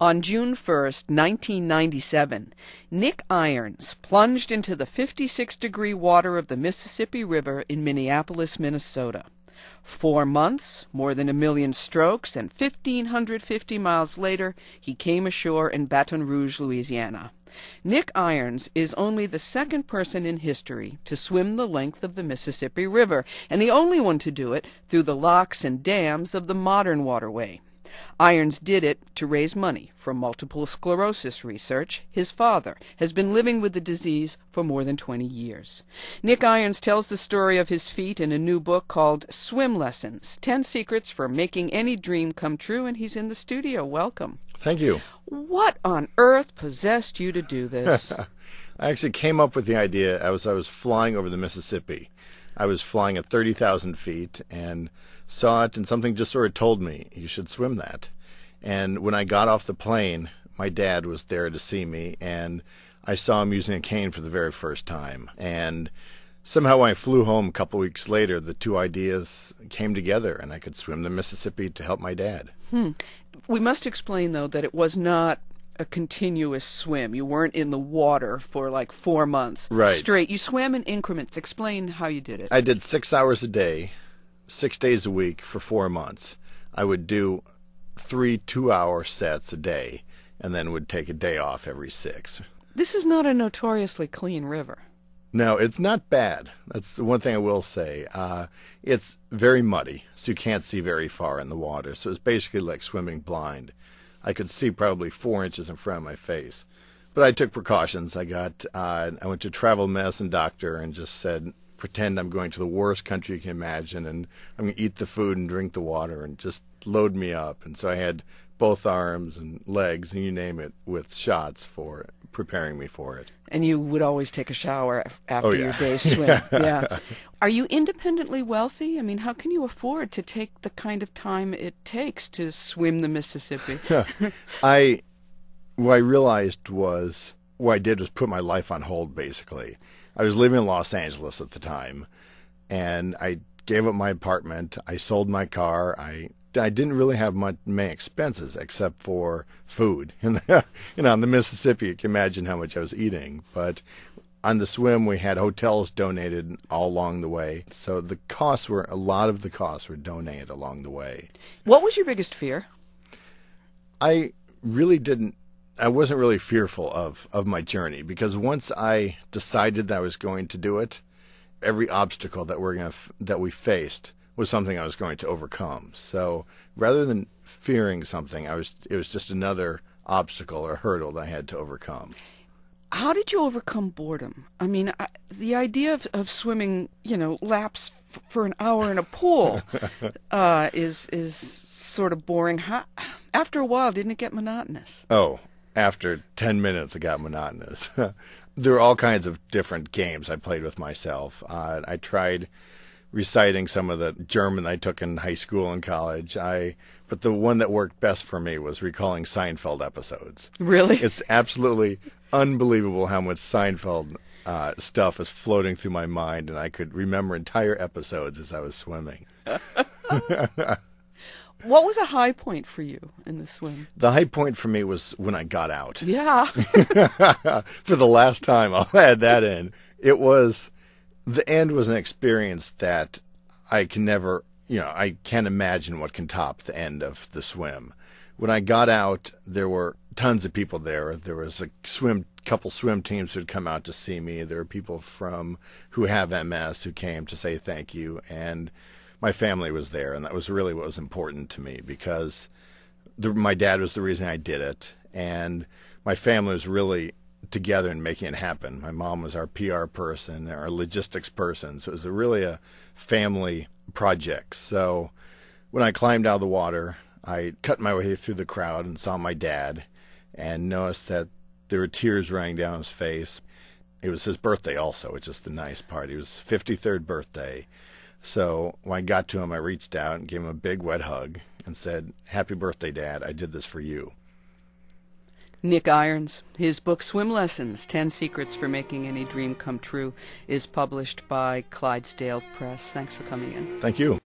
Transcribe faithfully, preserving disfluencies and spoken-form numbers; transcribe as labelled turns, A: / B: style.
A: On June first, nineteen ninety-seven, Nick Irons plunged into the fifty-six degree water of the Mississippi River in Minneapolis, Minnesota. Four months, more than a million strokes, and one thousand five hundred fifty miles later, he came ashore in Baton Rouge, Louisiana. Nick Irons is only the second person in history to swim the length of the Mississippi River, and the only one to do it through the locks and dams of the modern waterway. Irons did it to raise money for multiple sclerosis research. His father has been living with the disease for more than twenty years. Nick Irons tells the story of his feat in a new book called Swim Lessons, ten Secrets for Making Any Dream Come True, and he's in the studio. Welcome.
B: Thank you.
A: What on earth possessed you to do this?
B: I actually came up with the idea as I was flying over the Mississippi. I was flying at thirty thousand feet and saw it, and something just sort of told me, you should swim that. And when I got off the plane, my dad was there to see me, and I saw him using a cane for the very first time. And somehow when I flew home a couple weeks later, the two ideas came together, and I could swim the Mississippi to help my dad.
A: Hmm. We must explain, though, that it was not a continuous swim. You weren't in the water for like four months
B: right.
A: straight. You swam in increments. Explain how you did it.
B: I did six hours a day, six days a week for four months. I would do three two-hour sets a day and then would take a day off every six.
A: This is not a notoriously clean river.
B: No, it's not bad. That's the one thing I will say. Uh, it's very muddy, so you can't see very far in the water. So it's basically like swimming blind. I could see probably four inches in front of my face. But I took precautions. I got, uh, I went to a travel medicine doctor and just said, pretend I'm going to the worst country you can imagine, and I'm going to eat the food and drink the water and just load me up. And so I had both arms and legs, and you name it, with shots for preparing me for it.
A: And you would always take a shower after
B: oh, yeah.
A: your day's swim. yeah. Are you independently wealthy? I mean, how can you afford to take the kind of time it takes to swim the Mississippi?
B: I, what I realized was, what I did was put my life on hold, basically. I was living in Los Angeles at the time, and I gave up my apartment. I sold my car. I I didn't really have much many expenses except for food. And you know, on the Mississippi, you can imagine how much I was eating. But on the swim, we had hotels donated all along the way. So the costs were a lot of the costs were donated along the way.
A: What was your biggest fear?
B: I really didn't. I wasn't really fearful of, of my journey, because once I decided that I was going to do it, every obstacle that we're going to, that we faced was something I was going to overcome. So rather than fearing something, I was it was just another obstacle or hurdle that I had to overcome.
A: How did you overcome boredom? I mean, I, the idea of, of swimming, you know, laps f- for an hour in a pool uh, is is sort of boring. How, after a while, didn't it get monotonous?
B: Oh. After ten minutes, it got monotonous. There were all kinds of different games I played with myself. Uh, I tried reciting some of the German I took in high school and college. I, but the one that worked best for me was recalling Seinfeld episodes.
A: Really?
B: It's absolutely unbelievable how much Seinfeld uh, stuff is floating through my mind, and I could remember entire episodes as I was swimming.
A: What was a high point for you in the swim?
B: The high point for me was when I got out.
A: Yeah.
B: For the last time, I'll add that in. It was, the end was an experience that I can never, you know, I can't imagine what can top the end of the swim. When I got out, there were tons of people there. There was a swim, couple swim teams who had come out to see me. There were people from who have M S who came to say thank you, and my family was there, and that was really what was important to me, because the, my dad was the reason I did it, and my family was really together in making it happen. My mom was our P R person, our logistics person, so it was a really a family project. So when I climbed out of the water, I cut my way through the crowd and saw my dad and noticed that there were tears running down his face. It was his birthday also, which is the nice part. It was his fifty-third birthday. So when I got to him, I reached out and gave him a big wet hug and said, "Happy birthday, Dad. I did this for you."
A: Nick Irons. His book, Swim Lessons, ten Secrets for Making Any Dream Come True, is published by Clydesdale Press. Thanks for coming in.
B: Thank you.